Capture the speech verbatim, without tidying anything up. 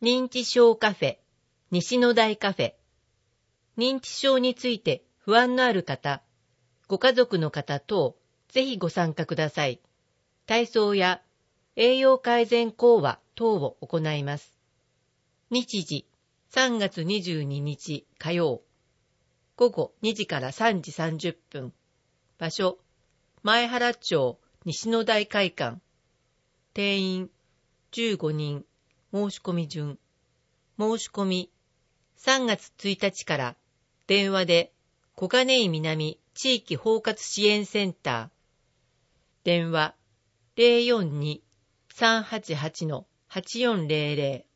認知症カフェ、西の台カフェ。認知症について不安のある方、ご家族の方等、ぜひご参加ください。体操や栄養改善講話等を行います。日時、さんがつにじゅうににち火曜。午後にじからさんじさんじゅっぷん。場所、前原町西の台会館。定員じゅうごにん。申し込み順。申し込み、さんがつついたちから電話で小金井南地域包括支援センター。電話 ゼロよんに さんはちはち はちよんゼロゼロ